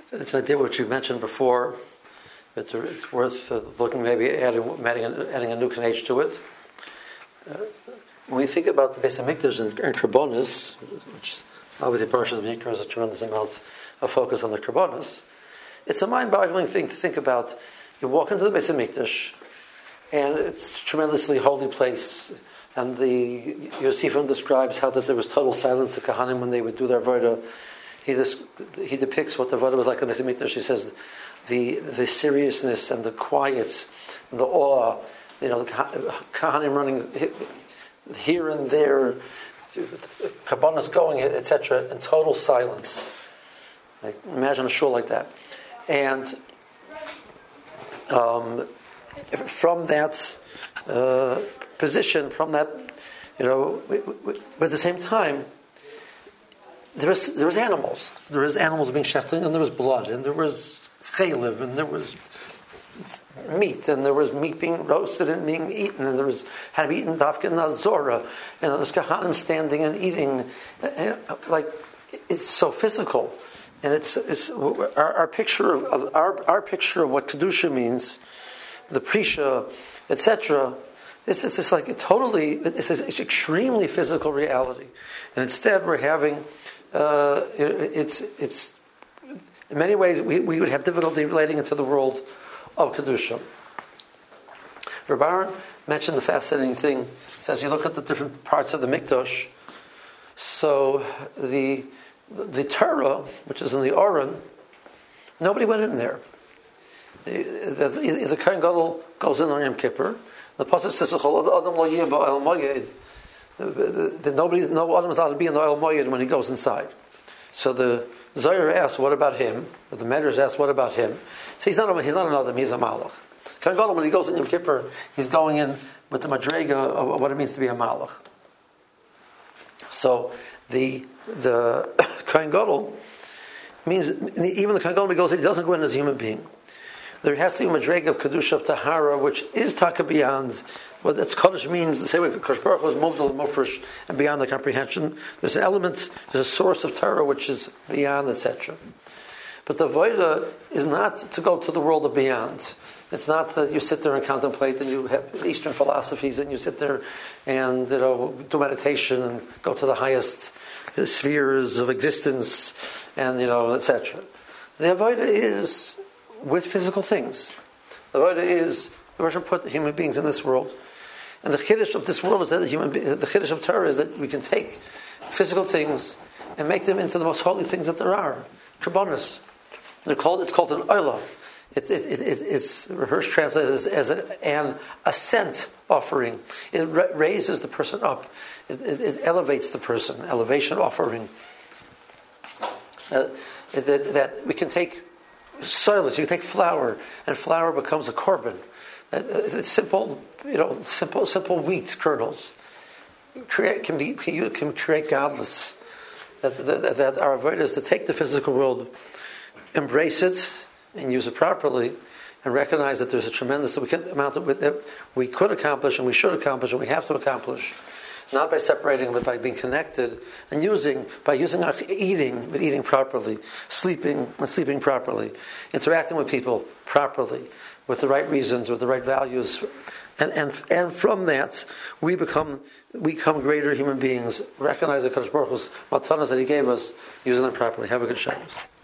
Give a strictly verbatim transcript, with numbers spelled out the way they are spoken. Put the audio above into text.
it's an idea which you mentioned before. It's, it's worth uh, looking, maybe adding, adding, adding a new age to it. Uh, when we think about the Beis Hamikdash and, and Karbonis, which obviously Parashas Vayikra has a tremendous amount of focus on the Karbonis, it's a mind-boggling thing to think about. You walk into the Beis Hamikdash, and it's a tremendously holy place. And the Yosefim describes how that there was total silence to Kahanim when they would do their avodah. He this, he depicts what the avodah was like in the Beis Hamikdash. He says the the seriousness and the quiet and the awe. You know, the Kahanim running here and there, Kabbanas going, et cetera, in total silence. Like, imagine a shul like that, and um, from that uh, position, from that, you know, but at the same time, there was there was animals. There was animals being shechted, and there was blood, and there was chaylev, and there was meat, and there was meat being roasted and being eaten, and there was had to be eaten dafka and azora, and there was kahanim standing and eating, and, like it's so physical, and it's it's our, our picture of, of our our picture of what kedusha means, the prisha, et cetera. It's, it's just like it totally, it's, it's extremely physical reality, and instead we're having, uh, it's it's in many ways we, we would have difficulty relating it to the world of kedusha. Reb Aaron mentioned the fascinating thing. Says you look at the different parts of the mikdash. So the the Torah, which is in the Oren, nobody went in there. The, the, the Kohen Gadol goes in on Yom Kippur. The pasuk says, that nobody, no Adam is allowed to be in the Oil Moyed when he goes inside. So the Zohar asks, what about him? Or the Medrash asks, what about him? So he's not a, he's not an Adam, he's a Malach. Kohen Gadol, when he goes in Yom Kippur, he's going in with the Madrega of what it means to be a Malach. So the the Kohen Gadol means, even the Kohen Gadol, when he goes in, he doesn't go in as a human being. There has to be a madrega of kedusha of tahara, which is taka beyond what that's Kaddish means. The same way Kosh Baruch Hu is moved to the mufresh and beyond the comprehension. There's an element, there's a source of Torah which is beyond, et cetera. But the avodah is not to go to the world of beyond. It's not that you sit there and contemplate and you have Eastern philosophies and you sit there and you know do meditation and go to the highest spheres of existence and you know et cetera. The avodah is with physical things. The avodah is the Rosh put human beings in this world, and the chiddush of this world is that the human the chiddush of Torah is that we can take physical things and make them into the most holy things that there are. Karbonis. They're called. It's called an oila. It, it, it, it, it's Hirsch translated as, as an, an ascent offering. It ra- raises the person up. It, it, it elevates the person. Elevation offering. Uh, that, that we can take soilless. You can take flour, and flour becomes a korban. Uh, it's simple, you know, simple, simple wheat kernels create can be can create godless. That that, that our avodah is to take the physical world, embrace it, and use it properly, and recognize that there's a tremendous amount that we could accomplish, and we should accomplish, and we have to accomplish. Not by separating, but by being connected and using, by using our eating, but eating properly, sleeping and sleeping properly, interacting with people properly, with the right reasons, with the right values, and and and from that we become we become greater human beings. Recognize the Kadosh Baruch Hu's matanos that He gave us, using them properly. Have a good Shabbos.